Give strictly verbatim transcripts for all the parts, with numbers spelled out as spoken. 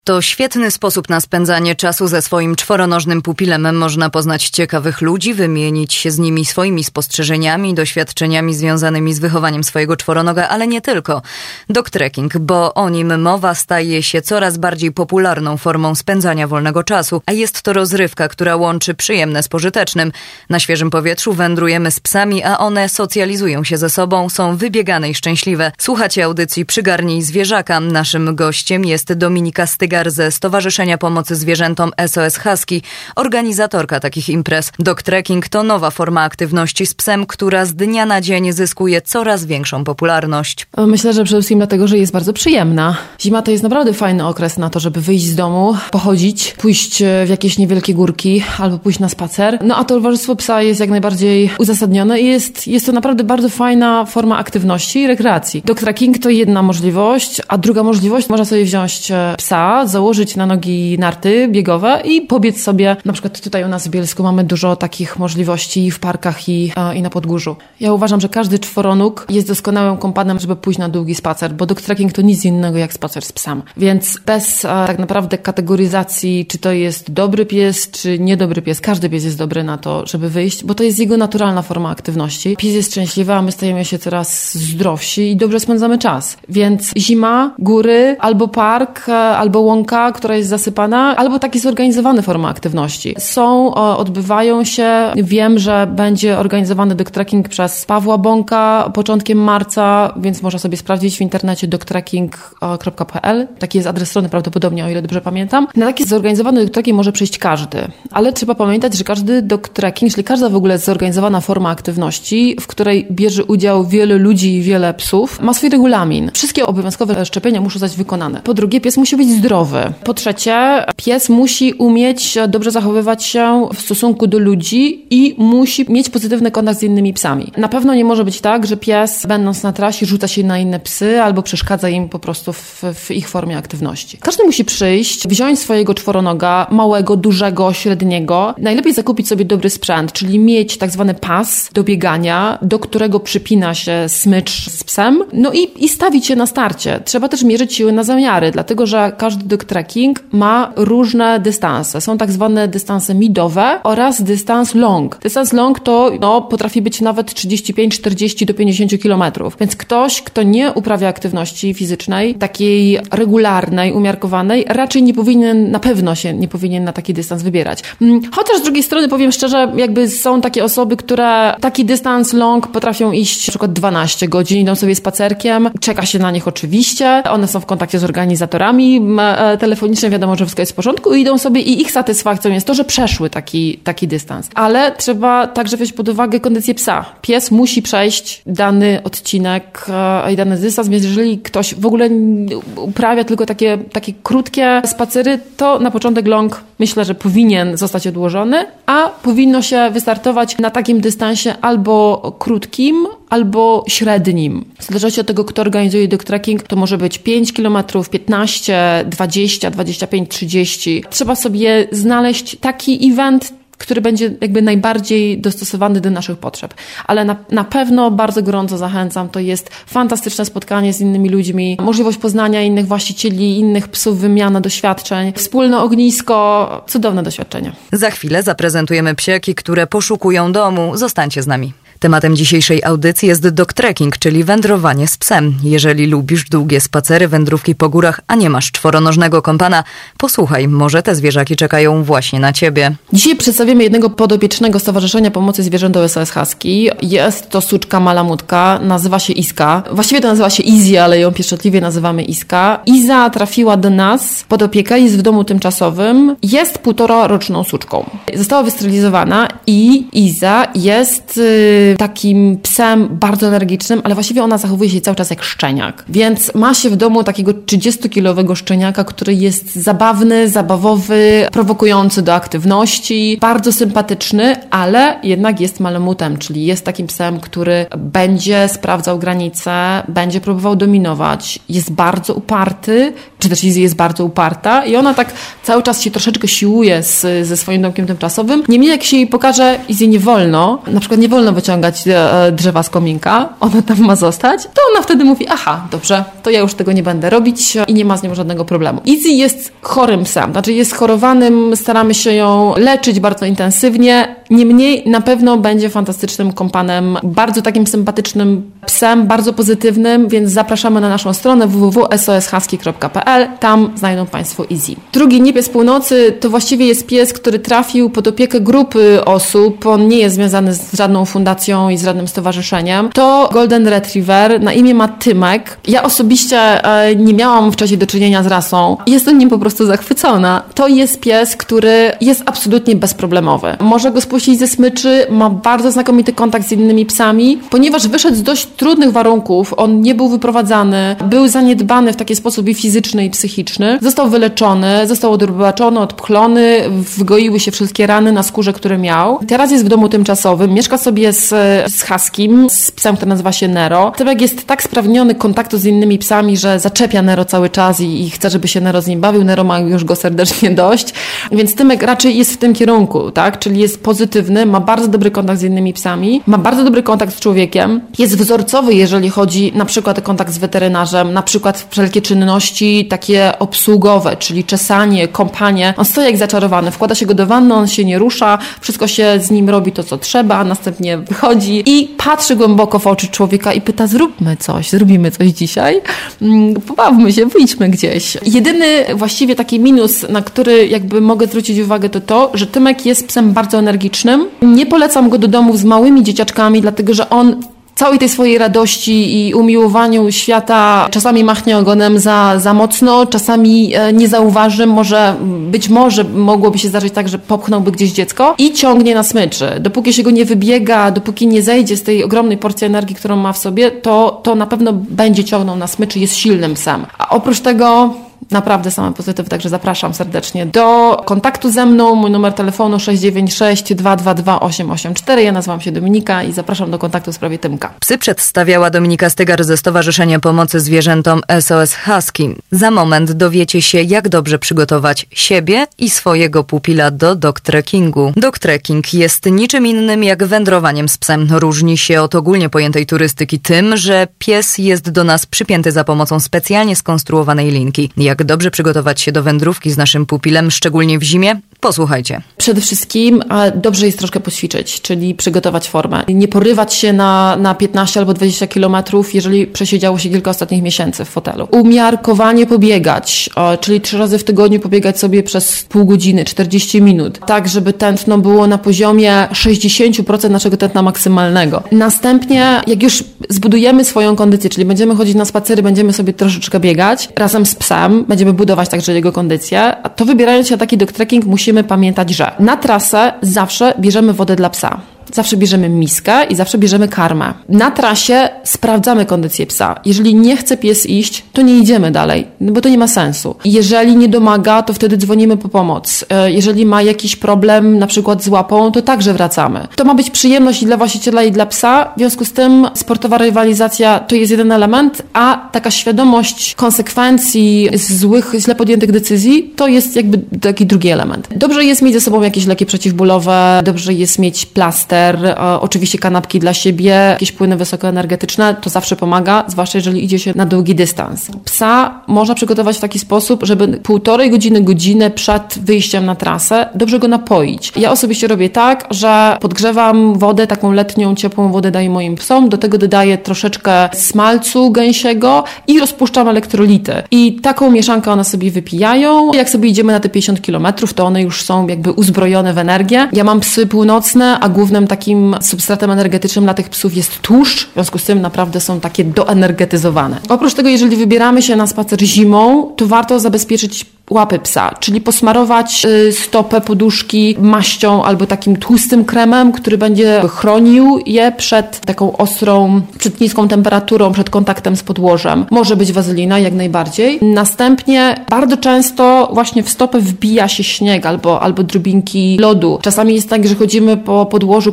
To świetny sposób na spędzanie czasu ze swoim czworonożnym pupilem. Można poznać ciekawych ludzi, wymienić się z nimi swoimi spostrzeżeniami, doświadczeniami związanymi z wychowaniem swojego czworonoga, ale nie tylko. Dog trekking, bo o nim mowa, staje się coraz bardziej popularną formą spędzania wolnego czasu, a jest to rozrywka, która łączy przyjemne z pożytecznym. Na świeżym powietrzu wędrujemy z psami, a one socjalizują się ze sobą, są wybiegane i szczęśliwe. Słuchacie audycji Przygarnij zwierzaka. Naszym gościem jest Dominika Stygar ze Stowarzyszenia Pomocy Zwierzętom S O S Husky, organizatorka takich imprez. Dog trekking to nowa forma aktywności z psem, która z dnia na dzień zyskuje coraz większą popularność. Myślę, że przede wszystkim dlatego, że jest bardzo przyjemna. Zima to jest naprawdę fajny okres na to, żeby wyjść z domu, pochodzić, pójść w jakieś niewielkie górki albo pójść na spacer. No a to towarzystwo psa jest jak najbardziej uzasadnione i jest, jest to naprawdę bardzo fajna forma aktywności i rekreacji. Dog trekking to jedna możliwość, a druga możliwość, można sobie wziąć psa, założyć na nogi narty biegowe i pobiec sobie. Na przykład tutaj u nas w Bielsku mamy dużo takich możliwości w parkach i, i na Podgórzu. Ja uważam, że każdy czworonóg jest doskonałym kompanem, żeby pójść na długi spacer, bo dog trekking to nic innego jak spacer z psem. Więc bez a, tak naprawdę kategoryzacji, czy to jest dobry pies, czy niedobry pies. Każdy pies jest dobry na to, żeby wyjść, bo to jest jego naturalna forma aktywności. Pies jest szczęśliwy, a my stajemy się coraz zdrowsi i dobrze spędzamy czas. Więc zima, góry, albo park, albo łąka, która jest zasypana, albo takie zorganizowane formy aktywności. Są, o, odbywają się. Wiem, że będzie organizowany dog trekking przez Pawła Bąka początkiem marca, więc można sobie sprawdzić w internecie dog trekking kropka p l. Taki jest adres strony prawdopodobnie, o ile dobrze pamiętam. Na taki zorganizowany dog trekking może przyjść każdy, ale trzeba pamiętać, że każdy dog trekking, czyli każda w ogóle zorganizowana forma aktywności, w której bierze udział wiele ludzi i wiele psów, ma swój regulamin. Wszystkie obowiązkowe szczepienia muszą zostać wykonane. Po drugie, pies musi być zdrowy. Po trzecie, pies musi umieć dobrze zachowywać się w stosunku do ludzi i musi mieć pozytywny kontakt z innymi psami. Na pewno nie może być tak, że pies, będąc na trasie, rzuca się na inne psy albo przeszkadza im po prostu w, w ich formie aktywności. Każdy musi przyjść, wziąć swojego czworonoga, małego, dużego, średniego. Najlepiej zakupić sobie dobry sprzęt, czyli mieć tak zwany pas do biegania, do którego przypina się smycz z psem, no i, i stawić się na starcie. Trzeba też mierzyć siły na zamiary, dlatego że każdy dog trekking ma różne dystanse. Są tak zwane dystanse midowe oraz dystans long. Dystans long to no, potrafi być nawet trzydzieści pięć, czterdzieści do pięćdziesięciu kilometrów. Więc ktoś, kto nie uprawia aktywności fizycznej, takiej regularnej, umiarkowanej, raczej nie powinien, na pewno się nie powinien na taki dystans wybierać. Chociaż z drugiej strony powiem szczerze, jakby są takie osoby, które taki dystans long potrafią iść na przykład dwanaście godzin, idą sobie spacerkiem, czeka się na nich oczywiście, one są w kontakcie z organizatorami telefonicznie, wiadomo, że wszystko jest w porządku i idą sobie i ich satysfakcją jest to, że przeszły taki, taki dystans. Ale trzeba także wziąć pod uwagę kondycję psa. Pies musi przejść dany odcinek i dany dystans, więc jeżeli ktoś w ogóle uprawia tylko takie, takie krótkie spacery, to na początek long myślę, że powinien zostać odłożony, a powinno się wystartować na takim dystansie albo krótkim, albo średnim. W zależności od tego, kto organizuje dog trekking, to może być pięć kilometrów, piętnaście, dwadzieścia, dwadzieścia pięć, trzydzieści. Trzeba sobie znaleźć taki event, który będzie jakby najbardziej dostosowany do naszych potrzeb. Ale na, na pewno bardzo gorąco zachęcam. To jest fantastyczne spotkanie z innymi ludźmi, możliwość poznania innych właścicieli, innych psów, wymiana doświadczeń, wspólne ognisko, cudowne doświadczenie. Za chwilę zaprezentujemy psiaki, które poszukują domu. Zostańcie z nami. Tematem dzisiejszej audycji jest dog trekking, czyli wędrowanie z psem. Jeżeli lubisz długie spacery, wędrówki po górach, a nie masz czworonożnego kompana, posłuchaj, może te zwierzaki czekają właśnie na ciebie. Dzisiaj przedstawimy jednego podopiecznego Stowarzyszenia Pomocy Zwierzętom S O S Husky. Jest to suczka malamutka, nazywa się Iska. Właściwie to nazywa się Izzy, ale ją pieszczotliwie nazywamy Iska. Iza trafiła do nas pod opiekę, jest w domu tymczasowym. Jest półtora roczną suczką. Została wysterylizowana i Iza jest Yy, takim psem bardzo energicznym, ale właściwie ona zachowuje się cały czas jak szczeniak. Więc ma się w domu takiego trzydziestokilowego szczeniaka, który jest zabawny, zabawowy, prowokujący do aktywności, bardzo sympatyczny, ale jednak jest malamutem, czyli jest takim psem, który będzie sprawdzał granice, będzie próbował dominować, jest bardzo uparty, czy też Izzy jest bardzo uparta i ona tak cały czas się troszeczkę siłuje z, ze swoim domkiem tymczasowym. Niemniej jak się jej pokaże, Izzy nie wolno, na przykład nie wolno wyciągać wyciągać drzewa z kominka, ona tam ma zostać, to ona wtedy mówi, aha, dobrze, to ja już tego nie będę robić i nie ma z nią żadnego problemu. Izzy jest chorym psem, znaczy jest chorowanym, staramy się ją leczyć bardzo intensywnie, niemniej na pewno będzie fantastycznym kompanem, bardzo takim sympatycznym psem, bardzo pozytywnym, więc zapraszamy na naszą stronę w w w kropka s o s husky kropka p l, tam znajdą Państwo Izzy. Drugi niepies północy to właściwie jest pies, który trafił pod opiekę grupy osób, on nie jest związany z żadną fundacją i z żadnym stowarzyszeniem. To Golden Retriever, na imię ma Tymek. Ja osobiście e, nie miałam wcześniej do czynienia z rasą. Jestem nim po prostu zachwycona. To jest pies, który jest absolutnie bezproblemowy. Może go spuścić ze smyczy, ma bardzo znakomity kontakt z innymi psami, ponieważ wyszedł z dość trudnych warunków, on nie był wyprowadzany, był zaniedbany w taki sposób i fizyczny, i psychiczny. Został wyleczony, został odrobaczony, odpchlony, wgoiły się wszystkie rany na skórze, które miał. Teraz jest w domu tymczasowym, mieszka sobie z, z Huskym, z psem, który nazywa się Nero. Tymek jest tak spragniony kontaktu z innymi psami, że zaczepia Nero cały czas i, i chce, żeby się Nero z nim bawił. Nero ma już go serdecznie dość, więc Tymek raczej jest w tym kierunku, tak? Czyli jest pozytywny, ma bardzo dobry kontakt z innymi psami, ma bardzo dobry kontakt z człowiekiem, jest wzorcowy, jeżeli chodzi na przykład o kontakt z weterynarzem, na przykład wszelkie czynności takie obsługowe, czyli czesanie, kąpanie. On stoi jak zaczarowany, wkłada się go do wanny, on się nie rusza, wszystko się z nim robi to, co trzeba, następnie wychodzi i patrzy głęboko w oczy człowieka i pyta, zróbmy coś, zrobimy coś dzisiaj, pobawmy się, wyjdźmy gdzieś. Jedyny właściwie taki minus, na który jakby mogę zwrócić uwagę, to to, że Tymek jest psem bardzo energicznym. Nie polecam go do domów z małymi dzieciaczkami, dlatego że on całej tej swojej radości i umiłowaniu świata czasami machnie ogonem za, za mocno, czasami e, nie zauważy, może być może mogłoby się zdarzyć tak, że popchnąłby gdzieś dziecko i ciągnie na smyczy. Dopóki się go nie wybiega, dopóki nie zejdzie z tej ogromnej porcji energii, którą ma w sobie, to, to na pewno będzie ciągnął na smyczy, jest silnym psem. A oprócz tego naprawdę same pozytywy, także zapraszam serdecznie do kontaktu ze mną. Mój numer telefonu sześć dziewięć sześć dwa dwa dwa osiem osiem cztery. Ja nazywam się Dominika i zapraszam do kontaktu w sprawie Tymka. Psy przedstawiała Dominika Stygar ze Stowarzyszenia Pomocy Zwierzętom S O S Husky. Za moment dowiecie się, jak dobrze przygotować siebie i swojego pupila do dog trekkingu. Dog trekking jest niczym innym jak wędrowaniem z psem. Różni się od ogólnie pojętej turystyki tym, że pies jest do nas przypięty za pomocą specjalnie skonstruowanej linki. Jak dobrze przygotować się do wędrówki z naszym pupilem, szczególnie w zimie? Posłuchajcie. Przede wszystkim dobrze jest troszkę poćwiczyć, czyli przygotować formę. Nie porywać się na, na piętnaście albo dwadzieścia kilometrów, jeżeli przesiedziało się kilka ostatnich miesięcy w fotelu. Umiarkowanie pobiegać, czyli trzy razy w tygodniu pobiegać sobie przez pół godziny, czterdzieści minut, tak żeby tętno było na poziomie sześćdziesiąt procent naszego tętna maksymalnego. Następnie, jak już zbudujemy swoją kondycję, czyli będziemy chodzić na spacery, będziemy sobie troszeczkę biegać razem z psem, będziemy budować także jego kondycję, to wybierając się na taki dog trekking musimy pamiętać, że na trasę zawsze bierzemy wodę dla psa. Zawsze bierzemy miskę i zawsze bierzemy karmę. Na trasie sprawdzamy kondycję psa. Jeżeli nie chce pies iść, to nie idziemy dalej, bo to nie ma sensu. Jeżeli nie domaga, to wtedy dzwonimy po pomoc. Jeżeli ma jakiś problem, na przykład z łapą, to także wracamy. To ma być przyjemność i dla właściciela, i dla psa. W związku z tym sportowa rywalizacja to jest jeden element, a taka świadomość konsekwencji złych, źle podjętych decyzji to jest jakby taki drugi element. Dobrze jest mieć ze sobą jakieś leki przeciwbólowe, dobrze jest mieć plaster, oczywiście kanapki dla siebie, jakieś płyny wysokoenergetyczne, to zawsze pomaga, zwłaszcza jeżeli idzie się na długi dystans. Psa można przygotować w taki sposób, żeby półtorej godziny, godzinę przed wyjściem na trasę dobrze go napoić. Ja osobiście robię tak, że podgrzewam wodę, taką letnią, ciepłą wodę daję moim psom, do tego dodaję troszeczkę smalcu gęsiego i rozpuszczam elektrolity. I taką mieszankę one sobie wypijają. Jak sobie idziemy na te pięćdziesiąt kilometrów, to one już są jakby uzbrojone w energię. Ja mam psy północne, a głównym takim substratem energetycznym dla tych psów jest tłuszcz, w związku z tym naprawdę są takie doenergetyzowane. Oprócz tego, jeżeli wybieramy się na spacer zimą, to warto zabezpieczyć łapy psa, czyli posmarować y, stopę poduszki maścią albo takim tłustym kremem, który będzie chronił je przed taką ostrą, przed niską temperaturą, przed kontaktem z podłożem. Może być wazelina, jak najbardziej. Następnie bardzo często właśnie w stopę wbija się śnieg albo, albo drobinki lodu. Czasami jest tak, że chodzimy po podłożu,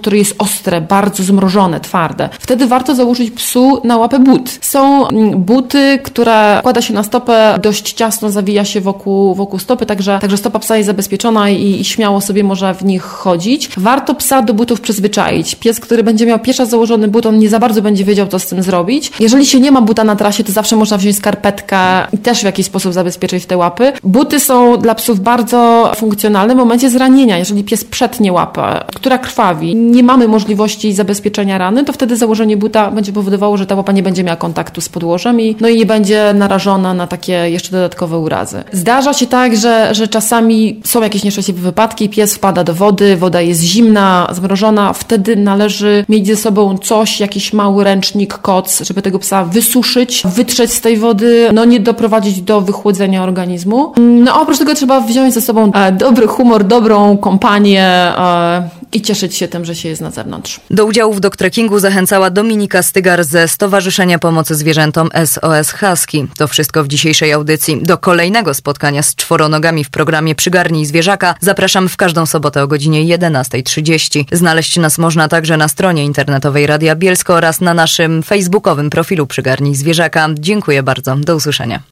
które jest ostre, bardzo zmrożone, twarde. Wtedy warto założyć psu na łapę but. Są buty, które kłada się na stopę, dość ciasno zawija się wokół, wokół stopy, także, także stopa psa jest zabezpieczona i, i śmiało sobie może w nich chodzić. Warto psa do butów przyzwyczaić. Pies, który będzie miał pierwszy raz założony but, on nie za bardzo będzie wiedział, co z tym zrobić. Jeżeli się nie ma buta na trasie, to zawsze można wziąć skarpetkę i też w jakiś sposób zabezpieczyć te łapy. Buty są dla psów bardzo funkcjonalne w momencie zranienia. Jeżeli pies przetnie łapę, która krwawi, nie mamy możliwości zabezpieczenia rany, to wtedy założenie buta będzie powodowało, że ta łapa nie będzie miała kontaktu z podłożem i, no i nie będzie narażona na takie jeszcze dodatkowe urazy. Zdarza się tak, że, że czasami są jakieś nieszczęśliwe wypadki, pies wpada do wody, woda jest zimna, zmrożona, wtedy należy mieć ze sobą coś, jakiś mały ręcznik, koc, żeby tego psa wysuszyć, wytrzeć z tej wody, no nie doprowadzić do wychłodzenia organizmu. No a oprócz tego trzeba wziąć ze sobą e, dobry humor, dobrą kompanię e, i cieszyć się tym, że się jest na zewnątrz. Do udziału w dog-trekkingu zachęcała Dominika Stygar ze Stowarzyszenia Pomocy Zwierzętom S O S Husky. To wszystko w dzisiejszej audycji. Do kolejnego spotkania z czworonogami w programie Przygarnij Zwierzaka zapraszam w każdą sobotę o godzinie jedenasta trzydzieści. Znaleźć nas można także na stronie internetowej Radia Bielsko oraz na naszym facebookowym profilu Przygarnij Zwierzaka. Dziękuję bardzo. Do usłyszenia.